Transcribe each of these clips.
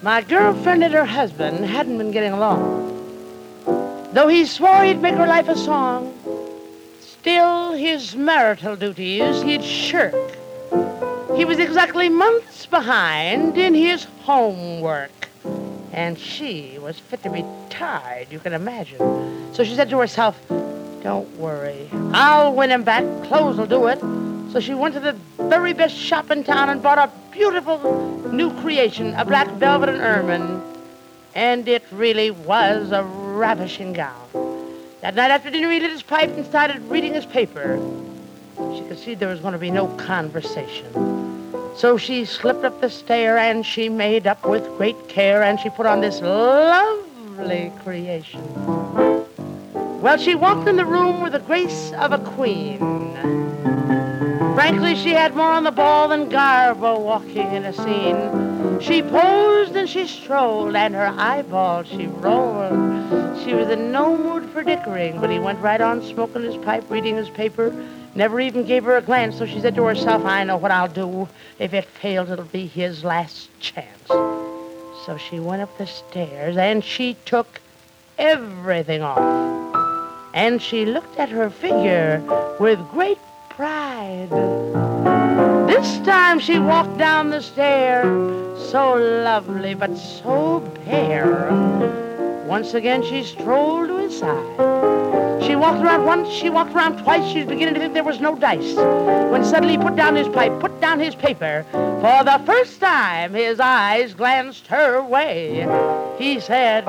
My girlfriend and her husband hadn't been getting along. Though he swore he'd make her life a song, still his marital duties he'd shirk. He was exactly months behind in his homework. And she was fit to be tied, you can imagine. So she said to herself, don't worry, I'll win him back. Clothes will do it. So she went to the very best shop in town and bought a beautiful new creation, a black velvet and ermine. And it really was a ravishing gown. That night after dinner, he lit his pipe and started reading his paper. She could see there was going to be no conversation. So she slipped up the stair and she made up with great care and she put on this lovely creation. Well, she walked in the room with the grace of a queen. Frankly, she had more on the ball than Garbo walking in a scene. She posed and she strolled and her eyeballs she rolled. She was in no mood for dickering, but he went right on smoking his pipe, reading his paper, never even gave her a glance. So she said to herself, I know what I'll do. If it fails, it'll be his last chance. So she went up the stairs and she took everything off. And she looked at her figure with great pride. This time she walked down the stair, so lovely but so bare. Once again she strolled to his side. She walked around once, she walked around twice. She was beginning to think there was no dice, when suddenly he put down his pipe, put down his paper. For the first time his eyes glanced her way. He said,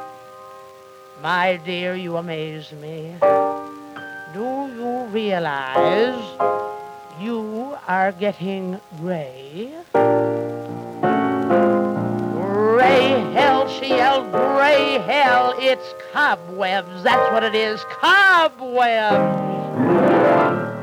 my dear, you amaze me. Do you realize you are getting gray? Gray hell, she yelled, gray hell, it's cobwebs, that's what it is, cobwebs.